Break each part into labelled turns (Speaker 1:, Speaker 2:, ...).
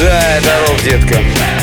Speaker 1: Да, здоров, детка.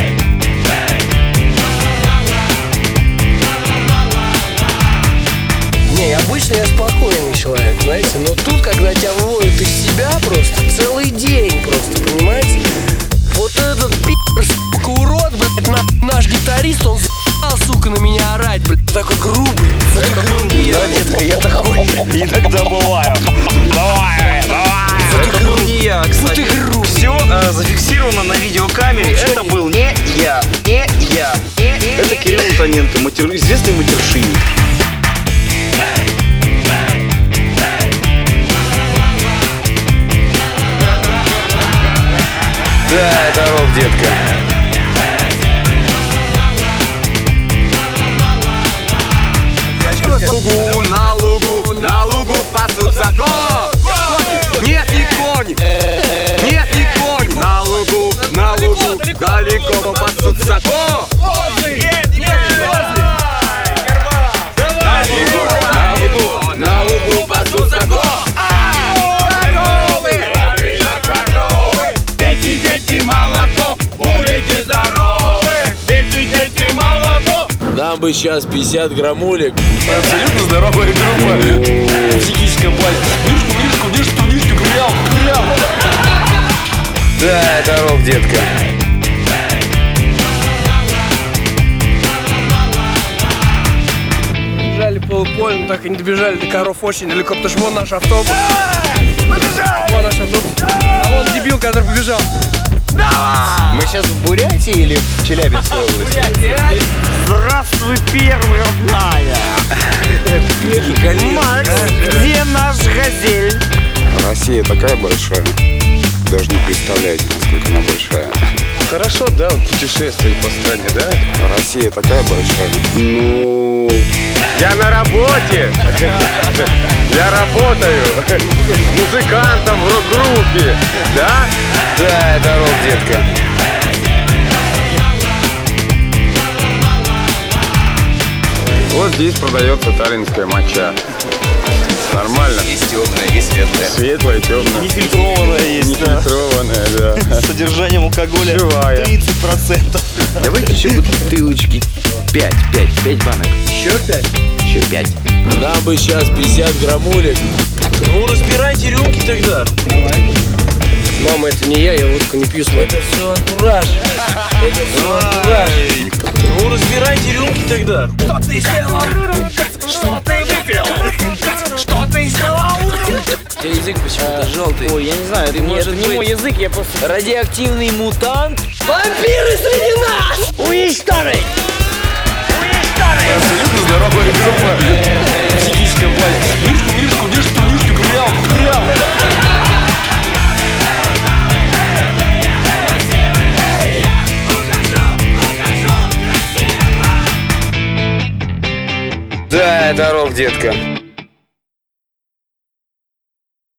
Speaker 2: Не, обычно я спокойный человек, знаете, но тут, когда тебя выводят из себя просто целый день просто, понимаете? Вот этот пи***ский урод, блядь, наш гитарист, он за***ал, сука, на меня орать, блядь, такой грубый. Да, детка, я такой.
Speaker 3: Иногда бываю. Давай.
Speaker 1: Это был не я,
Speaker 2: Ну
Speaker 1: кстати.
Speaker 2: ты грубый.
Speaker 3: Все зафиксировано на видеокамере. Это был не я. Это Кирилл Антоненко, известный матершинник.
Speaker 1: Да, здоров, детка.
Speaker 4: На лугу пасутся нет ни кони, на лугу, далеко пасутся на лугу пасутся дети, молоко, будете здоровы, дети, молоко.
Speaker 5: Нам бы сейчас 50 граммулек.
Speaker 1: Абсолютно здоровая группа. Психическая боль. Мишку, гулял. Да, здоров, детка.
Speaker 2: Бежали полуполь, но так и не добежали до коров очень далеко, потому что вон наш автобус. Вон наш автобус. А вон дебил, который побежал.
Speaker 1: Мы сейчас в Бурятии или в Челябинской области?
Speaker 3: Здравствуй, первая родная. Макс, где наш газель?
Speaker 6: Россия такая большая, даже не представляете, насколько она большая.
Speaker 1: Хорошо, да, путешествовать по стране, да?
Speaker 6: Россия такая большая.
Speaker 1: Ну, я на работе. Я работаю музыкантом в рок-группе, да? Да, здоров, детка.
Speaker 6: Вот здесь продается таллинская моча. Нормально.
Speaker 1: Есть темная, есть светлая.
Speaker 6: Светлая, темная.
Speaker 3: Нефильтрованная есть, да.
Speaker 6: Нефильтрованная, да.
Speaker 3: С содержанием алкоголя
Speaker 6: Живая.
Speaker 3: 30%.
Speaker 1: Давайте еще бутылочки. 5 банок.
Speaker 2: Еще 5?
Speaker 1: Еще 5.
Speaker 5: Нам бы сейчас 50 граммулек. Ну, разбирайте рюмки тогда.
Speaker 2: Мама, это не я водку не пью.
Speaker 5: Это все антураж. Ну, разбирайте рюмки тогда. У тебя язык почему-то желтый.
Speaker 7: Ой, я не знаю, это не мой язык, я просто...
Speaker 5: Радиоактивный мутант.
Speaker 2: Вампиры среди нас!
Speaker 7: Уничтожить!
Speaker 1: Абсолютно здоровая группа. Психическая боль. Мишку, гулял. Да, здоров, детка.